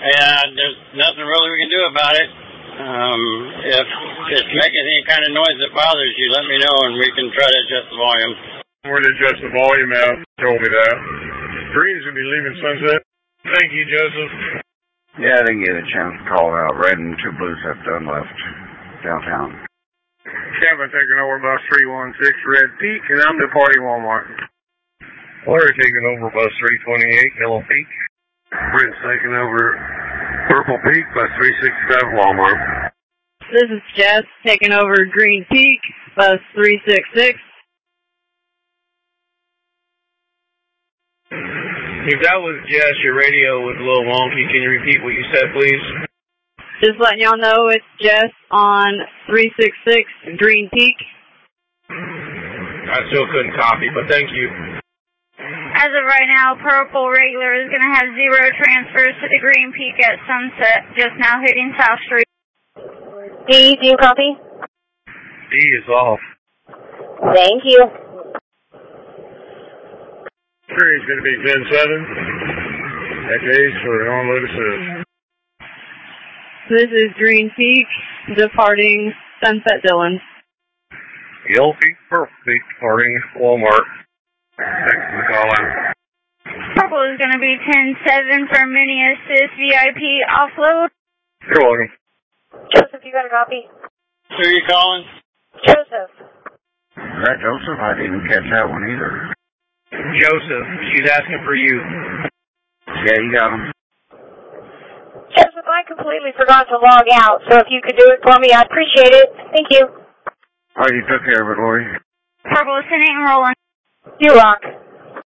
and there's nothing really we can do about it. If it's making any kind of noise that bothers you, let me know and we can try to adjust the volume. We're going to adjust the volume out. Told me that. Green's going to be leaving Sunset. Thank you, Joseph. Yeah, I didn't get a chance to call out. Red and 2 Blues have done left downtown. Kevin taking over bus 316 Red Peak, and I'm departing Walmart. Larry taking over bus 328 Yellow Peak. Brent's taking over Purple Peak, bus 365 Walmart. This is Jess taking over Green Peak, bus 366. If that was Jess, your radio was a little wonky. Can you repeat what you said, please? Just letting y'all know it's Jess on 366 Green Peak. I still couldn't copy, but thank you. As of right now, Purple Regular is going to have 0 transfers to the Green Peak at Sunset, just now hitting South Street. D, do you copy? D is off. Thank you. Is going to be 10-7. That's Ace for Honolulu Assist. This is Green Peak, departing Sunset Dillon. Yellow Peak, Purple Peak, departing Walmart. Thanks for the call in. Purple is going to be 10-7 for Mini Assist VIP offload. You're welcome. Joseph, you got a copy? Who are you calling? Joseph. Is that Joseph? I didn't catch that one either. Joseph, she's asking for you. Yeah, you got him. Joseph, I completely forgot to log out, so if you could do it for me, I'd appreciate it. Thank you. Oh, you took care of it, Lori. Purple is sending and rolling. You rock.